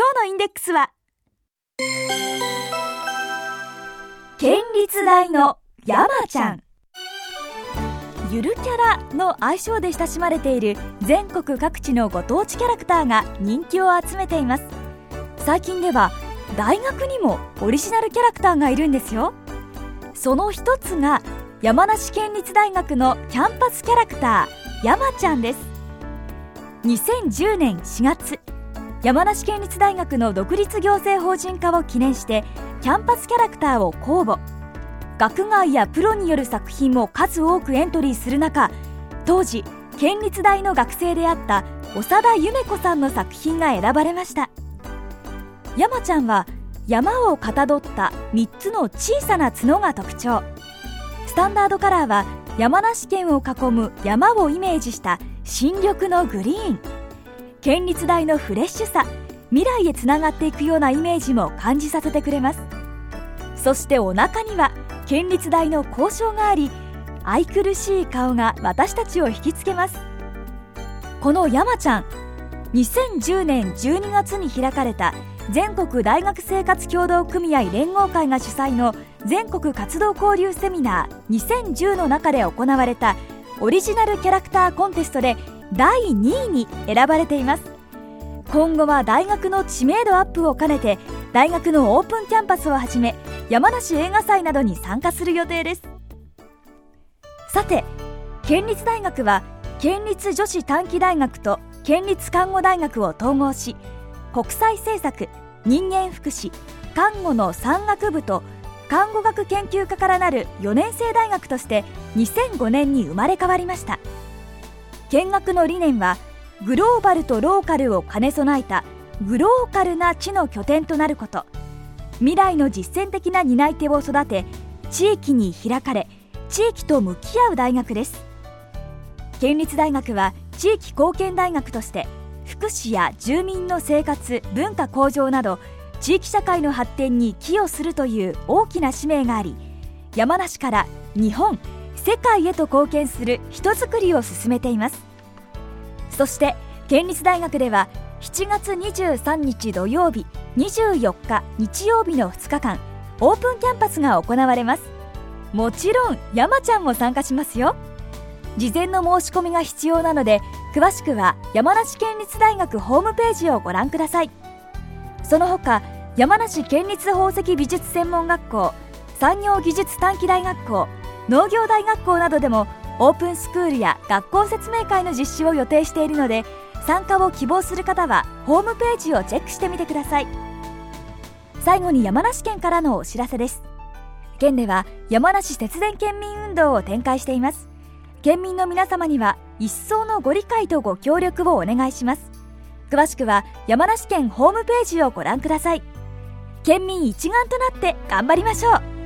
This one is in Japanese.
日のインデックスは県立大の山ちゃん。ゆるキャラの愛称で親しまれている全国各地のご当地キャラクターが人気を集めています。最近では大学にもオリジナルキャラクターがいるんですよ。その一つが山梨県立大学のキャンパスキャラクター山ちゃんです。2010年4月、山梨県立大学の独立行政法人化を記念してキャンパスキャラクターを公募。学外やプロによる作品も数多くエントリーする中、当時県立大の学生であった長田夢子さんの作品が選ばれました。山ちゃんは山をかたどった3つの小さな角が特徴。スタンダードカラーは山梨県を囲む山をイメージした新緑のグリーン。県立大のフレッシュさ、未来へつながっていくようなイメージも感じさせてくれます。そしてお腹には県立大の校章があり、愛くるしい顔が私たちを引きつけます。この山ちゃん、2010年12月に開かれた全国大学生活協同組合連合会が主催の全国活動交流セミナー2010の中で行われたオリジナルキャラクターコンテストで第2位に選ばれています。今後は大学の知名度アップを兼ねて大学のオープンキャンパスをはじめ山梨映画祭などに参加する予定です。さて、県立大学は県立女子短期大学と県立看護大学を統合し、国際政策、人間福祉、看護の3学部と看護学研究科からなる4年生大学として2005年に生まれ変わりました。見学の理念はグローバルとローカルを兼ね備えたグローカルな知の拠点となること、未来の実践的な担い手を育て、地域に開かれ地域と向き合う大学です。県立大学は地域貢献大学として福祉や住民の生活・文化向上など地域社会の発展に寄与するという大きな使命があり、山梨から日本、世界へと貢献する人づくりを進めています。そして県立大学では7月23日土曜日、24日日曜日の2日間オープンキャンパスが行われます。もちろん山ちゃんも参加しますよ。事前の申し込みが必要なので、詳しくは山梨県立大学ホームページをご覧ください。その他、山梨県立宝石美術専門学校、産業技術短期大学校、農業大学校などでもオープンスクールや学校説明会の実施を予定しているので、参加を希望する方はホームページをチェックしてみてください。最後に山梨県からのお知らせです。県では山梨節電県民運動を展開しています。県民の皆様には一層のご理解とご協力をお願いします。詳しくは山梨県ホームページをご覧ください。県民一丸となって頑張りましょう。